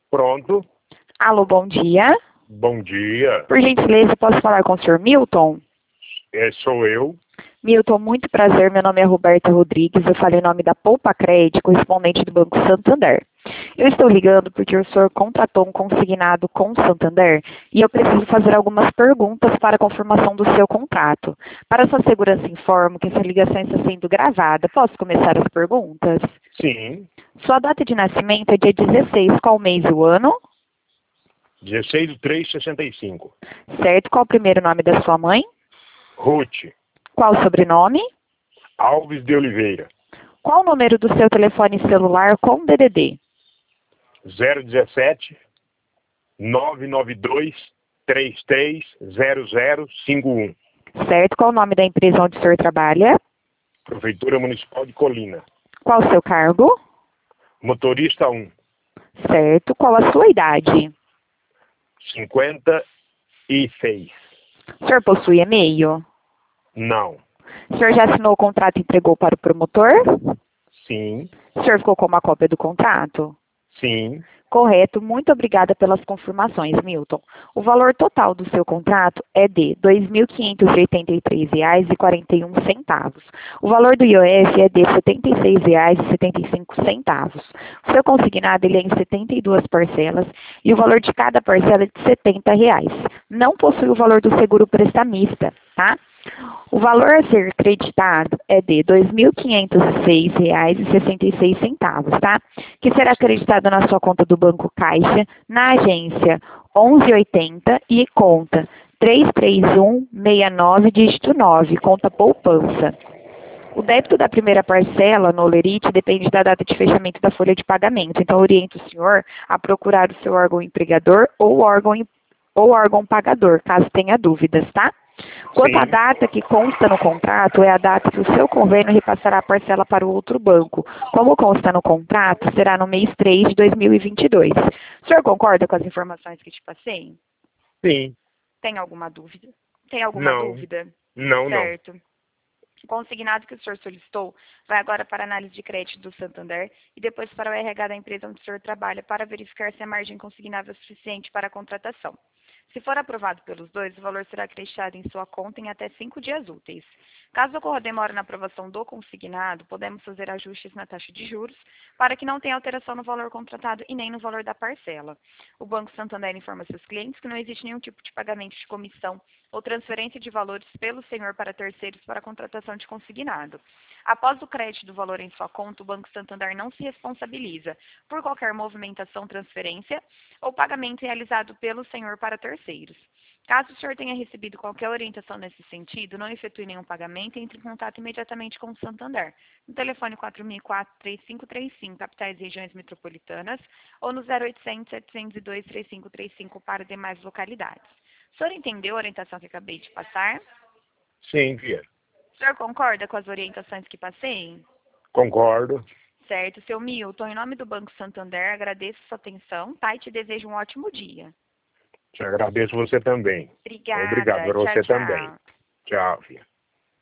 Pronto. Alô, bom dia. Bom dia. Por gentileza, posso falar com o senhor Milton? Sou eu. Milton, muito prazer. Meu nome é Roberta Rodrigues. Eu falei em nome da Poupa Crédito, correspondente do Banco Santander. Eu estou ligando porque o senhor contratou um consignado com o Santander e eu preciso fazer algumas perguntas para a confirmação do seu contrato. Para sua segurança, informo que essa ligação está sendo gravada. Posso começar as perguntas? Sim. Sua data de nascimento é dia 16. Qual mês e o ano? 16/3/65. Certo. Qual o primeiro nome da sua mãe? Ruth Qual o sobrenome? Alves de Oliveira. Qual o número do seu telefone celular com DDD? 017 992 330051. Certo. Qual o nome da empresa onde o senhor trabalha? Prefeitura Municipal de Colina. Qual o seu cargo? Motorista 1. Certo. Qual a sua idade? 56. O senhor possui e-mail? Não. O senhor já assinou o contrato e entregou para o promotor? Sim. O senhor ficou com uma cópia do contrato? Sim. Correto. Muito obrigada pelas confirmações, Milton. O valor total do seu contrato é de R$ 2.583,41. O valor do IOF é de R$ 76,75. O seu consignado ele é em 72 parcelas e o valor de cada parcela é de R$ 70. Não possui o valor do seguro prestamista, tá? O valor a ser creditado é de R$ 2.506,66, tá? Que será acreditado na sua conta do Banco Caixa, na agência 1180 e conta 33169, dígito 9, conta poupança. O débito da primeira parcela no Olerite depende da data de fechamento da folha de pagamento. Então, oriento o senhor a procurar o seu órgão empregador ou órgão pagador, caso tenha dúvidas, tá? Quanto à data que consta no contrato, é a data que o seu convênio repassará a parcela para o outro banco. Como consta no contrato, será no mês 3 de 2022. O senhor concorda com as informações que te passei? Sim. Tem alguma dúvida? Tem alguma Não. dúvida? Não. Certo. O consignado que o senhor solicitou vai agora para a análise de crédito do Santander e depois para o RH da empresa onde o senhor trabalha para verificar se a margem consignável é suficiente para a contratação. Se for aprovado pelos dois, o valor será acreditado em sua conta em até 5 dias úteis. Caso ocorra demora na aprovação do consignado, podemos fazer ajustes na taxa de juros para que não tenha alteração no valor contratado e nem no valor da parcela. O Banco Santander informa seus clientes que não existe nenhum tipo de pagamento de comissão ou transferência de valores pelo senhor para terceiros para a contratação de consignado. Após o crédito do valor em sua conta, o Banco Santander não se responsabiliza por qualquer movimentação, transferência ou pagamento realizado pelo senhor para terceiros. Caso o senhor tenha recebido qualquer orientação nesse sentido, não efetue nenhum pagamento e entre em contato imediatamente com o Santander, no telefone 4004-3535, capitais e regiões metropolitanas, ou no 0800-702-3535 para demais localidades. O senhor entendeu a orientação que acabei de passar? Sim, filha. O senhor concorda com as orientações que passei? Concordo. Certo. Seu Milton, em nome do Banco Santander, agradeço sua atenção, tá? E te desejo um ótimo dia. Te agradeço você também. Obrigada. Obrigado para Tchau, você também. tchau. Tchau, filha.